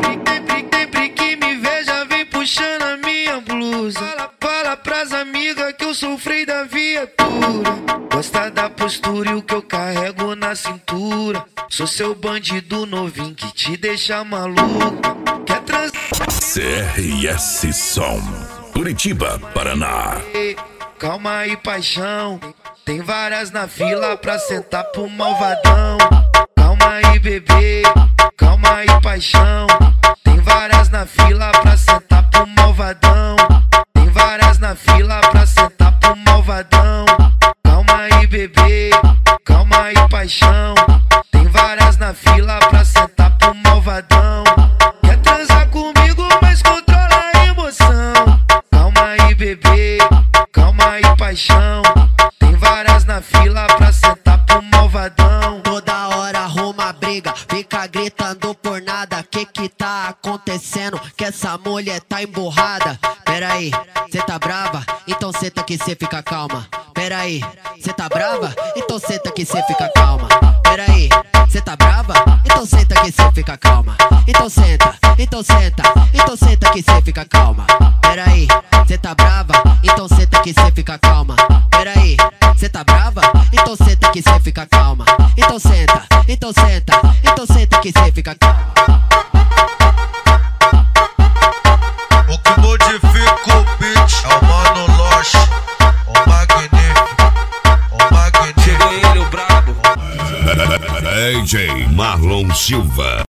Sempre que me veja vem puxando a minha blusa. Fala pras amigas que eu sou freio da viatura. Gosta da postura e o que eu carrego na cintura. Sou seu bandido novinho que te deixa maluco. Quer trans... CRS Som, Curitiba, Paraná. Calma aí, paixão. Tem várias na fila pra sentar pro malvadão. Calma aí, bebê. Calma aí, paixão. Tem várias na fila pra sentar pro malvadão. Tem várias na fila pra sentar pro malvadão. Calma aí, bebê. Calma aí, paixão. Tem várias na fila pra sentar pro malvadão. Quer transar comigo, mas controla a emoção. Calma aí, bebê. Calma aí, paixão. Tem várias na fila pra sentar pro malvadão. Toda hora arruma briga, fica gritando por nada. Que tá acontecendo? Que essa mulher tá emburrada. Pera aí, cê tá brava? Então senta que cê fica calma. Pera aí, cê tá brava? Então senta que cê fica calma. Pera aí, cê tá brava? Então senta que cê fica calma. Então senta, então senta, então senta que cê fica calma. Pera aí, cê tá brava? Então senta que cê fica calma. Pera aí, cê tá brava? Então senta que cê fica calma. Então senta, então senta, então senta que cê fica calma.